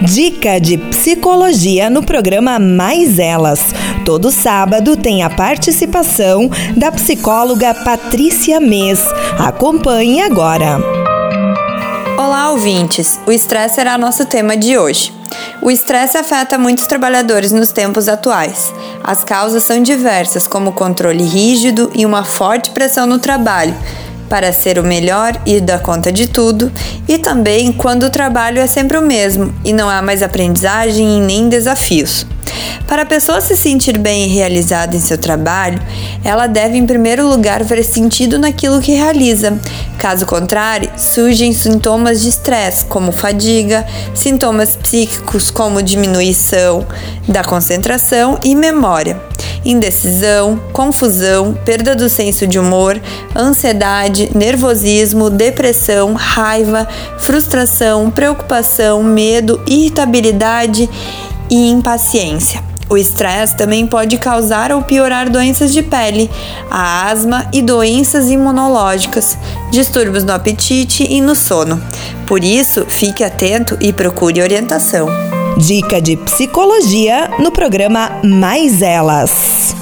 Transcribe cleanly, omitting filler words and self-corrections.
Dica de psicologia no programa Mais Elas. Todo sábado tem a participação da psicóloga Patrícia Mês. Acompanhe agora. Olá, ouvintes! O estresse será nosso tema de hoje. O estresse afeta muitos trabalhadores nos tempos atuais. As causas são diversas, como controle rígido e uma forte pressão no trabalho, para ser o melhor e dar conta de tudo, e também quando o trabalho é sempre o mesmo e não há mais aprendizagem e nem desafios. Para a pessoa se sentir bem e realizada em seu trabalho, ela deve em primeiro lugar ver sentido naquilo que realiza. Caso contrário, surgem sintomas de estresse, como fadiga, sintomas psíquicos como diminuição da concentração e memória, indecisão, confusão, perda do senso de humor, ansiedade, nervosismo, depressão, raiva, frustração, preocupação, medo, irritabilidade e impaciência. O estresse também pode causar ou piorar doenças de pele, a asma e doenças imunológicas, distúrbios no apetite e no sono. Por isso, fique atento e procure orientação. Dica de psicologia no programa Mais Elas.